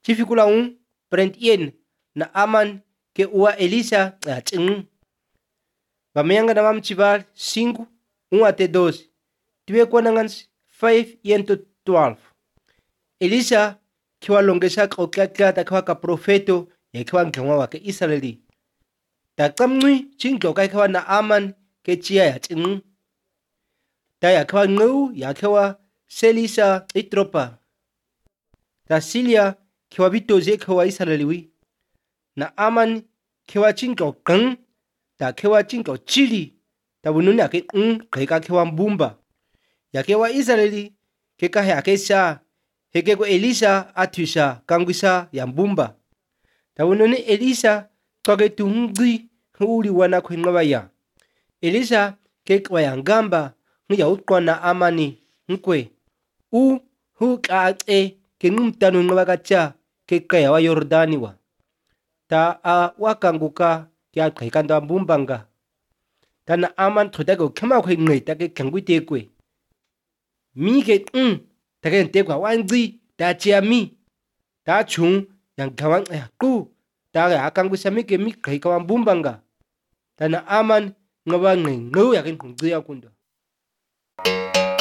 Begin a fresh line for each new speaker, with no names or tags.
chifikula prent yen na aman ke ua Elisa ching. Gamayanga na mam chival 5, 1 até 12. Tiwe kwanangans 5 yen to 12. Elisa kiwa longesa kokaka ta ka profeto ya kiwa ngwa wa ke Israeli. Ta kamngui chinglo kai kiwa na aman ke chia ya ching. Ta ya kiwa ngau ya kiwa Selisa itropa. Ta Silia kiwa bitoze kiwa Israeli wi. Na aman kiwa chinglo kang ta kiwa chinglo chili. Ta bununi ake kaika kiwa mbumba. Ya kiwa Israeli keka ya kesa heke ko Elisa atusha kangwisa ya mbumba. Ta bununi Elisa kage tungui uli wana kwingaba ya. Elisa kekwa ya ngamba ya ukwa na amani nkwe. Hu kaate ke ngumtanu ngabagacha ke kaya wa Yordani wa. Ta wakanguka ya kaikanda mbumbanga. Ta na aman thodago kama kwe ngeta ke kangwite kwe. Mi ke ta ke ntekwa wanzi ta chia mi. Ta chung yang kawang ku ta ya kangwisa mi ke mi kaikawa mbumbanga. Ta na aman ngaba ngau ya ke ngzi ya kundo.